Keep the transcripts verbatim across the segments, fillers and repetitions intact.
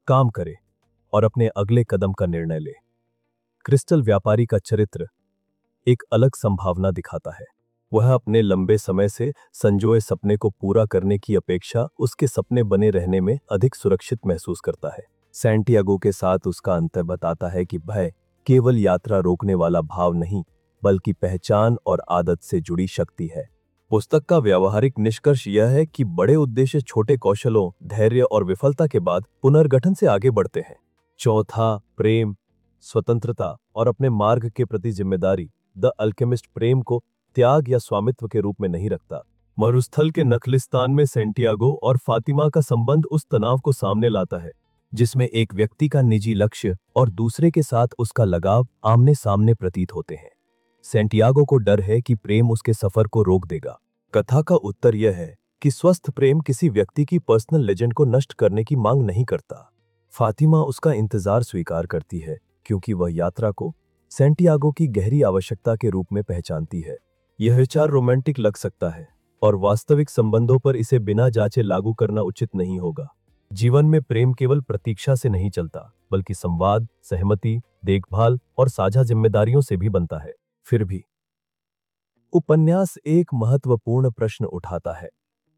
काम करे और अपने अगले कदम का निर्णय ले। क्रिस्टल व्यापारी का चरित्र एक अलग संभावना दिखाता है। वह अपने लंबे समय से संजोए सपने को पूरा करने की अपेक्षा उसके सपने बने रहने में अधिक सुरक्षित महसूस करता है। सैंटियागो के साथ उसका अंतर बताता है कि भय केवल यात्रा रोकने वाला भाव नहीं, बल्कि पहचान और आदत से जुड़ी शक्ति है। पुस्तक का व्यावहारिक निष्कर्ष यह है कि बड़े उद्देश्य छोटे कौशलों, धैर्य और विफलता के बाद पुनर्गठन से आगे बढ़ते हैं। चौथा, प्रेम, स्वतंत्रता और अपने मार्ग के प्रति जिम्मेदारी। द अल्केमिस्ट प्रेम को त्याग या स्वामित्व के रूप में नहीं रखता। मरुस्थल के नखलिस्तान में सैंटियागो और फातिमा का संबंध उस तनाव को सामने लाता है जिसमें एक व्यक्ति का निजी लक्ष्य और दूसरे के साथ उसका लगाव आमने सामने प्रतीत होते हैं। सैंटियागो को डर है कि प्रेम उसके सफर को रोक देगा। कथा का उत्तर यह है कि स्वस्थ प्रेम किसी व्यक्ति की पर्सनल लेजेंड को नष्ट करने की मांग नहीं करता। फातिमा उसका इंतजार स्वीकार करती है क्योंकि वह यात्रा को सैंटियागो की गहरी आवश्यकता के रूप में पहचानती है। यह विचार रोमांटिक लग सकता है और वास्तविक संबंधों पर इसे बिना जांचे लागू करना उचित नहीं होगा। जीवन में प्रेम केवल प्रतीक्षा से नहीं चलता, बल्कि संवाद, सहमति, देखभाल और साझा जिम्मेदारियों से भी बनता है। फिर भी उपन्यास एक महत्वपूर्ण प्रश्न उठाता है।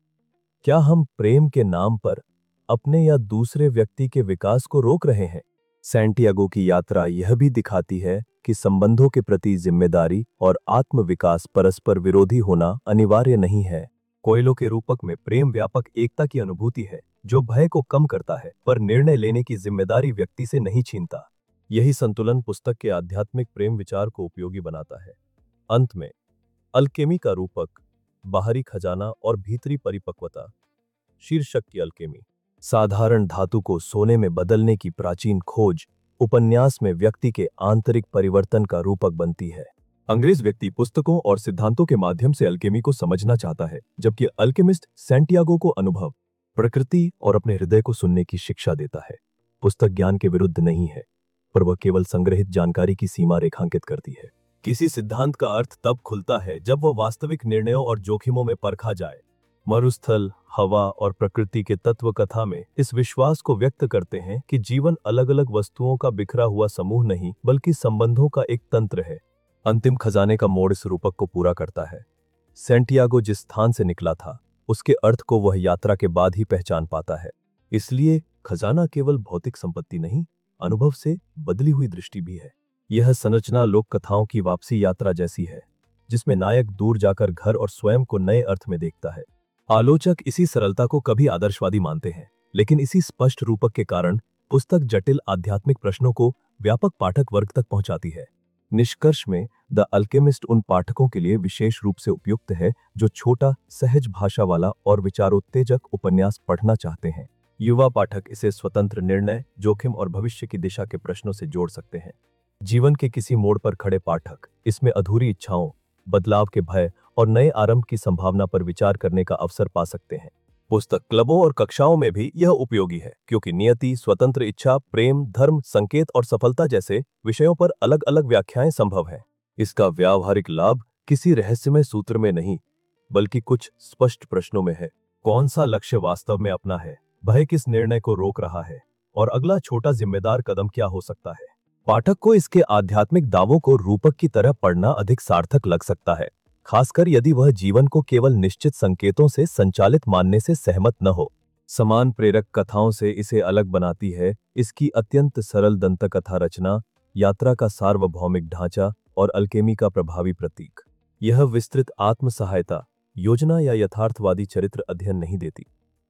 क्या हम प्रेम के नाम पर अपने या दूसरे व्यक्ति के विकास को रोक रहे हैं? सैंटियागो की यात्रा यह भी दिखाती है कि संबंधों के प्रति जिम्मेदारी और आत्मविकास परस्पर विरोधी होना अनिवार्य नहीं है। कोयलो के रूपक में प्रेम व्यापक एकता की अनुभूति है जो भय को कम करता है पर निर्णय लेने की जिम्मेदारी व्यक्ति से नहीं छीनता। यही संतुलन पुस्तक के आध्यात्मिक प्रेम विचार को उपयोगी बनाता है। अंत में अल्केमी का रूपक, बाहरी खजाना और भीतरी परिपक्वता। शीर्षक की अल्केमी, साधारण धातु को सोने में बदलने की प्राचीन खोज, उपन्यास में व्यक्ति के आंतरिक परिवर्तन का रूपक बनती है। अंग्रेज व्यक्ति पुस्तकों और सिद्धांतों के माध्यम से अल्केमी को समझना चाहता है, जबकि अल्केमिस्ट सैंटियागो को अनुभव, प्रकृति और अपने हृदय को सुनने की शिक्षा देता है। पुस्तक ज्ञान के विरुद्ध नहीं है, पर वह केवल संग्रहित जानकारी की सीमा रेखांकित करती है। किसी सिद्धांत का अर्थ तब खुलता है जब वह वास्तविक निर्णयों और जोखिमों में परखा जाए। मरुस्थल, हवा और प्रकृति के तत्व कथा में इस विश्वास को व्यक्त करते हैं कि जीवन अलग अलग वस्तुओं का बिखरा हुआ समूह नहीं, बल्कि संबंधों का एक तंत्र है। अंतिम खजाने का मोड़ इस रूपक को पूरा करता है। सैंटियागो जिस स्थान से निकला था, उसके अर्थ को वह यात्रा के बाद ही पहचान पाता है। इसलिए खजाना केवल भौतिक संपत्ति नहीं, अनुभव से बदली हुई दृष्टि भी है। यह संरचना लोक कथाओं की वापसी यात्रा जैसी है, जिसमें नायक दूर जाकर घर और स्वयं को नए अर्थ में देखता है। आलोचक इसी सरलता को कभी आदर्शवादी मानते हैं, लेकिन इसी स्पष्ट रूपक के कारण पुस्तक जटिल आध्यात्मिक प्रश्नों को व्यापक पाठक वर्ग तक पहुंचाती है। निष्कर्ष में द अल्केमिस्ट उन पाठकों के लिए विशेष रूप से उपयुक्त है जो छोटा, सहज भाषा वाला और विचारोत्तेजक उपन्यास पढ़ना चाहते हैं। युवा पाठक इसे स्वतंत्र निर्णय, जोखिम और भविष्य की दिशा के प्रश्नों से जोड़ सकते हैं। जीवन के किसी मोड़ पर खड़े पाठक इसमें अधूरी इच्छाओं, बदलाव के भय और नए आरंभ की संभावना पर विचार करने का अवसर पा सकते हैं। पुस्तक क्लबों और कक्षाओं में भी यह उपयोगी है, क्योंकि नियति, स्वतंत्र इच्छा, प्रेम, धर्म, संकेत और सफलता जैसे विषयों पर अलग अलग व्याख्याएं संभव हैं। इसका व्यावहारिक लाभ किसी रहस्यमय सूत्र में नहीं, बल्कि कुछ स्पष्ट प्रश्नों में है। कौन सा लक्ष्य वास्तव में अपना है? भय किस निर्णय को रोक रहा है? और अगला छोटा जिम्मेदार कदम क्या हो सकता है? पाठक को इसके आध्यात्मिक दावों को रूपक की तरह पढ़ना अधिक सार्थक लग सकता है, खासकर यदि वह जीवन को केवल निश्चित संकेतों से संचालित मानने से सहमत न हो। समान प्रेरक कथाओं से इसे अलग बनाती है इसकी अत्यंत सरल दंतकथा रचना, यात्रा का सार्वभौमिक ढांचा और अल्केमी का प्रभावी प्रतीक। यह विस्तृत आत्म सहायता, योजना या यथार्थवादी चरित्र अध्ययन नहीं देती।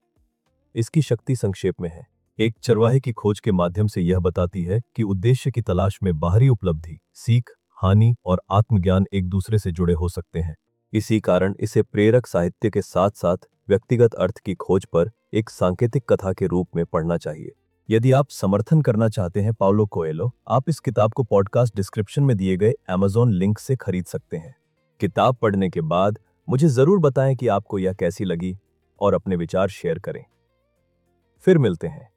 इसकी शक्ति संक्षेप में है। एक चरवाहे की खोज के माध्यम से यह बताती है कि उद्देश्य की तलाश में बाहरी उपलब्धि, सीख, हानि और आत्मज्ञान एक दूसरे से जुड़े हो सकते हैं। इसी कारण इसे प्रेरक साहित्य के साथ साथ व्यक्तिगत अर्थ की खोज पर एक सांकेतिक कथा के रूप में पढ़ना चाहिए। यदि आप समर्थन करना चाहते हैं पाउलो कोएलो, आप इस किताब को पॉडकास्ट डिस्क्रिप्शन में दिए गए अमेज़न लिंक से खरीद सकते हैं। किताब पढ़ने के बाद मुझे जरूर बताएं कि आपको यह कैसी लगी और अपने विचार शेयर करें। फिर मिलते हैं।